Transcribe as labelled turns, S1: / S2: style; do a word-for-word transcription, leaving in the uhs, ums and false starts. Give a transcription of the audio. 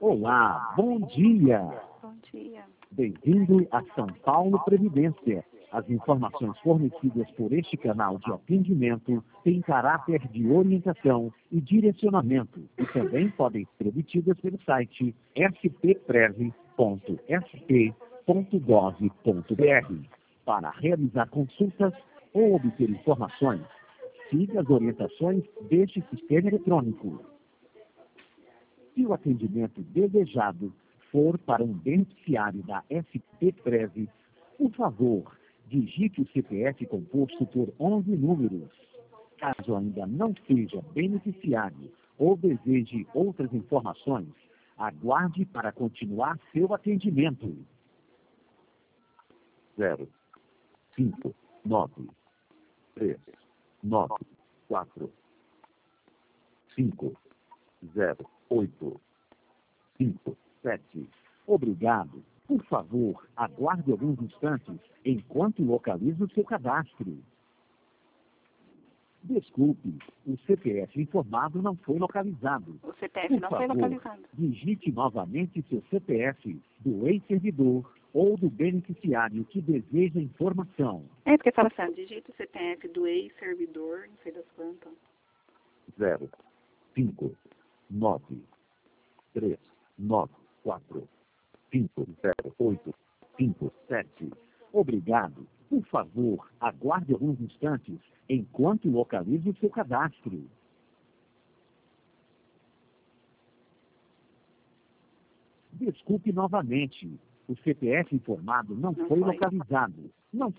S1: Olá, bom dia.
S2: Bom dia.
S1: Bem-vindo a São Paulo Previdência. As informações fornecidas por este canal de atendimento têm caráter de orientação e direcionamento e também podem ser obtidas pelo site s p prev ponto s p ponto gov ponto b r. Para realizar consultas ou obter informações, siga as orientações deste sistema eletrônico. Se o atendimento desejado for para um beneficiário da S P Prev, por favor, digite o C P F composto por onze números. Caso ainda não seja beneficiário ou deseje outras informações, aguarde para continuar seu atendimento. Zero, cinco, nove, três, nove, quatro, cinco, zero, oito, cinco, sete. Obrigado. Por favor, aguarde alguns instantes enquanto localizo seu cadastro. Desculpe, o C P F informado não foi localizado.
S2: O C P F
S1: Por
S2: não
S1: favor,
S2: foi localizado.
S1: digite novamente seu C P F do ex-servidor ou do beneficiário que deseja informação.
S2: É porque fala assim, digita o C P F do ex-servidor, não sei das quantas.
S1: Zero, cinco, nove, três, nove, quatro, cinco, zero, oito, cinco, sete. Obrigado. Por favor, aguarde alguns instantes enquanto localizo seu cadastro. Desculpe novamente. O C P F informado não
S2: Não
S1: foi
S2: foi.
S1: localizado. Não